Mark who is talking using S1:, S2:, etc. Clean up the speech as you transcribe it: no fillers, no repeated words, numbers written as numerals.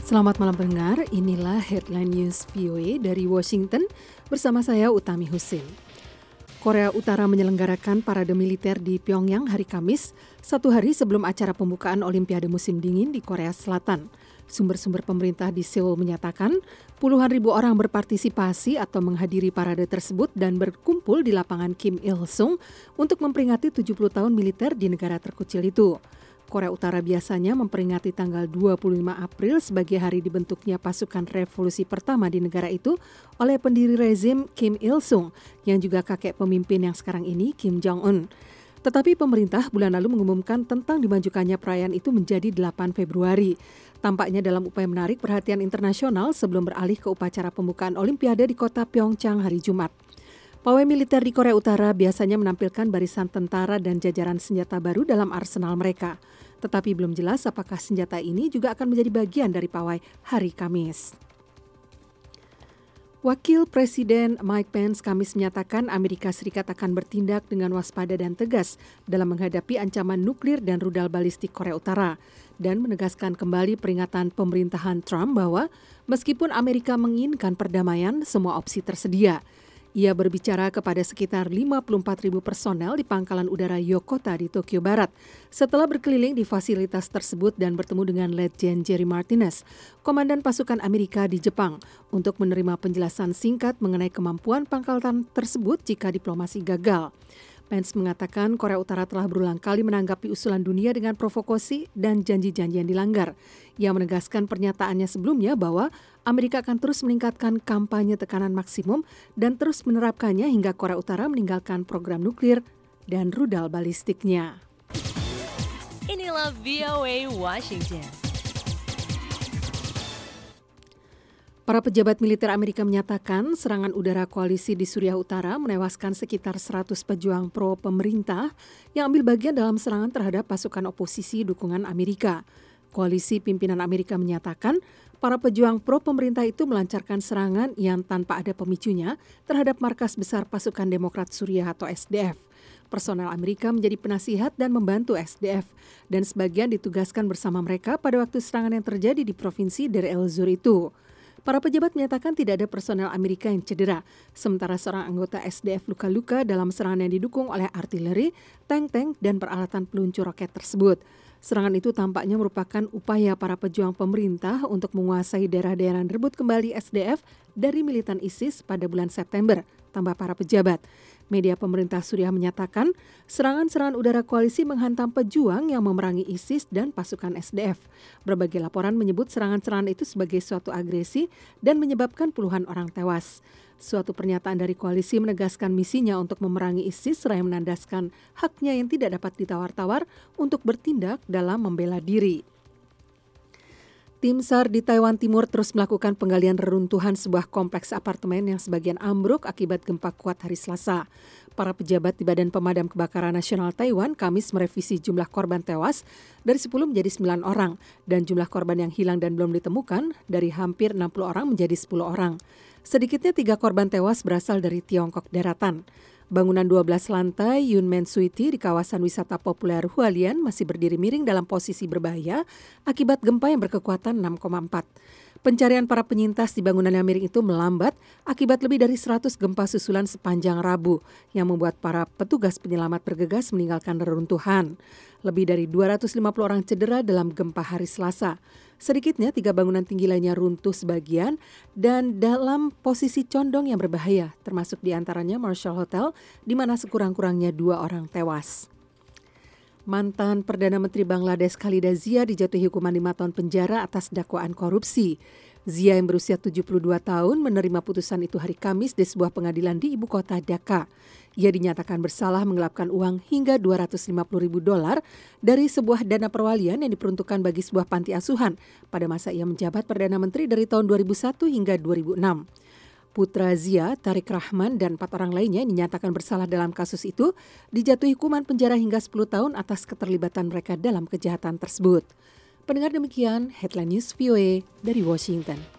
S1: Selamat malam pendengar, inilah Headline News VOA dari Washington bersama saya Utami Husin. Korea Utara menyelenggarakan parade militer di Pyongyang hari Kamis, satu hari sebelum acara pembukaan Olimpiade musim dingin di Korea Selatan. Sumber-sumber pemerintah di Seoul menyatakan puluhan ribu orang berpartisipasi atau menghadiri parade tersebut dan berkumpul di lapangan Kim Il-sung untuk memperingati 70 tahun militer di negara terkecil itu. Korea Utara biasanya memperingati tanggal 25 April sebagai hari dibentuknya pasukan revolusi pertama di negara itu oleh pendiri rezim Kim Il-sung yang juga kakek pemimpin yang sekarang ini Kim Jong-un. Tetapi pemerintah bulan lalu mengumumkan tentang dimajukannya perayaan itu menjadi 8 Februari. Tampaknya dalam upaya menarik perhatian internasional sebelum beralih ke upacara pembukaan Olimpiade di kota Pyeongchang hari Jumat. Pawai militer di Korea Utara biasanya menampilkan barisan tentara dan jajaran senjata baru dalam arsenal mereka. Tetapi belum jelas apakah senjata ini juga akan menjadi bagian dari pawai hari Kamis. Wakil Presiden Mike Pence Kamis menyatakan Amerika Serikat akan bertindak dengan waspada dan tegas dalam menghadapi ancaman nuklir dan rudal balistik Korea Utara dan menegaskan kembali peringatan pemerintahan Trump bahwa meskipun Amerika menginginkan perdamaian, semua opsi tersedia. Ia berbicara kepada sekitar 54.000 personel di pangkalan udara Yokota di Tokyo Barat setelah berkeliling di fasilitas tersebut dan bertemu dengan Letjen Jerry Martinez, komandan pasukan Amerika di Jepang, untuk menerima penjelasan singkat mengenai kemampuan pangkalan tersebut jika diplomasi gagal. Pence mengatakan Korea Utara telah berulang kali menanggapi usulan dunia dengan provokasi dan janji-janji yang dilanggar. Ia menegaskan pernyataannya sebelumnya bahwa Amerika akan terus meningkatkan kampanye tekanan maksimum dan terus menerapkannya hingga Korea Utara meninggalkan program nuklir dan rudal balistiknya.
S2: Inilah VOA Washington.
S1: Para pejabat militer Amerika menyatakan serangan udara koalisi di Suriah Utara menewaskan sekitar 100 pejuang pro-pemerintah yang ambil bagian dalam serangan terhadap pasukan oposisi dukungan Amerika. Koalisi pimpinan Amerika menyatakan para pejuang pro-pemerintah itu melancarkan serangan yang tanpa ada pemicunya terhadap markas besar pasukan Demokrat Suriah atau SDF. Personel Amerika menjadi penasihat dan membantu SDF, dan sebagian ditugaskan bersama mereka pada waktu serangan yang terjadi di provinsi Deir el-Zur itu. Para pejabat menyatakan tidak ada personel Amerika yang cedera, sementara seorang anggota SDF luka-luka dalam serangan yang didukung oleh artileri, tank-tank, dan peralatan peluncur roket tersebut. Serangan itu tampaknya merupakan upaya para pejuang pemerintah untuk menguasai daerah-daerah yang direbut kembali SDF dari militan ISIS pada bulan September, tambah para pejabat. Media pemerintah Suriah menyatakan serangan-serangan udara koalisi menghantam pejuang yang memerangi ISIS dan pasukan SDF. Berbagai laporan menyebut serangan-serangan itu sebagai suatu agresi dan menyebabkan puluhan orang tewas. Suatu pernyataan dari koalisi menegaskan misinya untuk memerangi ISIS seraya menandaskan haknya yang tidak dapat ditawar-tawar untuk bertindak dalam membela diri. Tim SAR di Taiwan Timur terus melakukan penggalian reruntuhan sebuah kompleks apartemen yang sebagian ambruk akibat gempa kuat hari Selasa. Para pejabat di Badan Pemadam Kebakaran Nasional Taiwan Kamis merevisi jumlah korban tewas dari 10 menjadi 9 orang dan jumlah korban yang hilang dan belum ditemukan dari hampir 60 orang menjadi 10 orang. Sedikitnya 3 korban tewas berasal dari Tiongkok daratan. Bangunan 12 lantai Yunmen Suiti di kawasan wisata populer Hualien masih berdiri miring dalam posisi berbahaya akibat gempa yang berkekuatan 6,4. Pencarian para penyintas di bangunan yang miring itu melambat akibat lebih dari 100 gempa susulan sepanjang Rabu yang membuat para petugas penyelamat bergegas meninggalkan reruntuhan. Lebih dari 250 orang cedera dalam gempa hari Selasa. Sedikitnya 3 bangunan tinggi lainnya runtuh sebagian dan dalam posisi condong yang berbahaya, termasuk diantaranya Marshall Hotel, di mana sekurang-kurangnya 2 orang tewas. Mantan Perdana Menteri Bangladesh Khalida Zia dijatuhi hukuman 5 tahun penjara atas dakwaan korupsi. Zia yang berusia 72 tahun menerima putusan itu hari Kamis di sebuah pengadilan di ibu kota Dhaka. Ia dinyatakan bersalah menggelapkan uang hingga $250.000 dari sebuah dana perwalian yang diperuntukkan bagi sebuah panti asuhan pada masa ia menjabat Perdana Menteri dari tahun 2001 hingga 2006. Putra Zia, Tariq Rahman, dan 4 orang lainnya yang dinyatakan bersalah dalam kasus itu dijatuhi hukuman penjara hingga 10 tahun atas keterlibatan mereka dalam kejahatan tersebut. Pendengar demikian, Headline News VOA dari Washington.